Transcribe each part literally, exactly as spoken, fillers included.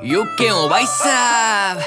You क्यों भाई साहब?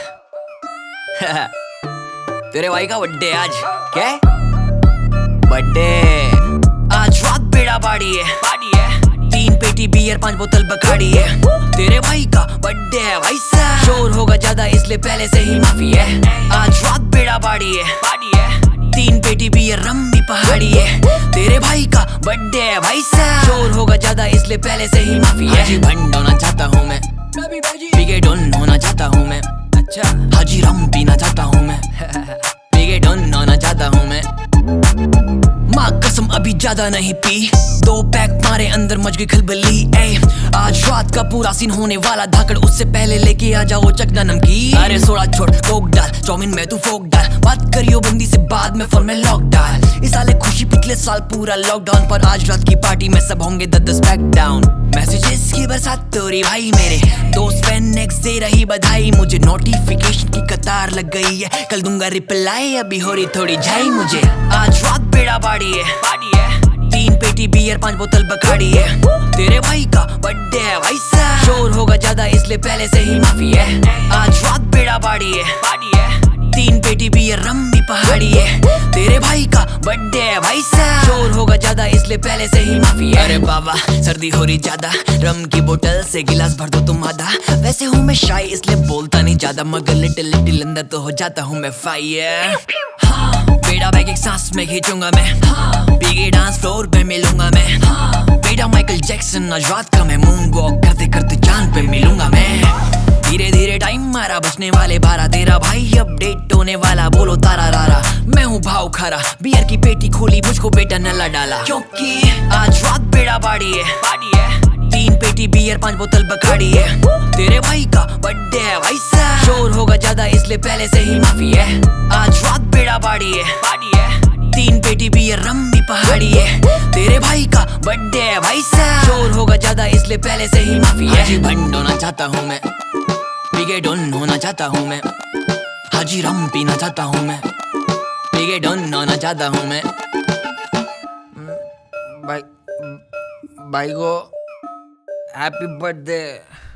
तेरे भाई का बर्थडे आज। क्या बर्थडे? आज रात बेड़ा बाड़ी है, बाड़ी है। तीन पेटी बियर पांच बोतल बकाड़ी है। तेरे भाई का बर्थडे है भाई साहब। शोर होगा ज्यादा इसलिए पहले से ही माफी है। आज रात बेड़ा बाड़ी है, बाड़ी है। तीन पेटी बियर रम भी पहाड़ी है। तेरे भाई का बर्थडे है भाई साहब। शोर होगा ज्यादा इसलिए पहले से ही माफी है। हाजी भंड होना चाहता हूँ मैं, पीके डॉन होना चाहता हूँ मैं। अच्छा हाजी रम पीना चाहता हूँ मैं, पीके डॉन होना चाहता हूँ मैं। माँ कसम अभी ज्यादा नहीं पी, दो पैक मारे अंदर मच गई खलबली। ए आज रात का पूरा सीन होने वाला धाकड़, उससे पहले लेके आ जाओ चकना नमकीन। अरे सोडा छोड़ कोक डाल, चाउमीन में तू फोक डाल। बात करियो बंदी से बाद में फोन में लॉक डाल। इस साले खुशी पिछले साल पूरा लॉकडाउन, पर आज रात की पार्टी में सब होंगे दस दस पैक डाउन। मैसेजेस की बरसात तोरी भाई, मेरे दोस्त फ्रेंड नेक्स्ट दे रही बधाई। मुझे नोटिफिकेशन की कतार लग गई है, कल दूंगा रिप्लाई, अभी हो रही थोड़ी झाई मुझे। आज रात बेड़ा बाड़ी है, बाड़ी है। तीन पेटी बियर पांच बोतल बकाड़ी है। तेरे भाई का बर्थडे है भाई साहब। शोर होगा ज्यादा इसलिए पहले से ही माफी है। आज रात बेड़ा बाड़ी है, बाड़ी है। तीन पेटी बियर रम भी पहाड़ी है। तेरे भाई का बर्थडे है भाई साहब। शोर होगा ज्यादा इसलिए पहले से ही माफी है। अरे बाबा सर्दी हो रही ज्यादा, रम की बोतल से गिलास भर दो तुम आधा। वैसे हूँ मैं शाय इसलिए बोलता नहीं ज्यादा, मगर लिटिल लिटिल अंदर तो हो जाता हूँ मैं फायर। हाँ, बेड़ा बैग एक सांस में खींचूंगा मैं। हाँ, बिगे डांस फ्लोर पे मिलूंगा मैं। हाँ, बेड़ा माइकल जैक्सन आज रात का मैं मून वॉक करते करते चांद पे मिलूंगा मैं। धीरे धीरे टाइम मारा बचने वाले बारह, तेरा भाई अपडेट होने वाला, बोलो तारा रारा। मैं हूँ भाव खारा, बियर की पेटी खोली मुझको बेटा नल्ला डाला, क्योंकि आज रात बेड़ा बाड़ी है, बाड़ी है। तीन पेटी बियर पांच बोतल बकाड़ी है। तेरे भाई का बर्थडे है भाई साहब। शोर होगा ज्यादा इसलिए पहले से ही माफी है। आज रात बेड़ा बाड़ी है, बाड़ी है। तीन पेटी बियर रम भी पहाड़ी है। तेरे भाई का बर्थडे है भाई साहब। शोर होगा ज्यादा इसलिए पहले से ही माफी है। हाजी भंड होना चाहता हूँ मैं, पीके डॉन होना चाहता हूँ मैं। हाजी रम पीना चाहता हूँ मैं, पीके डॉन होना चाहता हूँ मैं। भाई भाई को हैप्पी बर्थडे।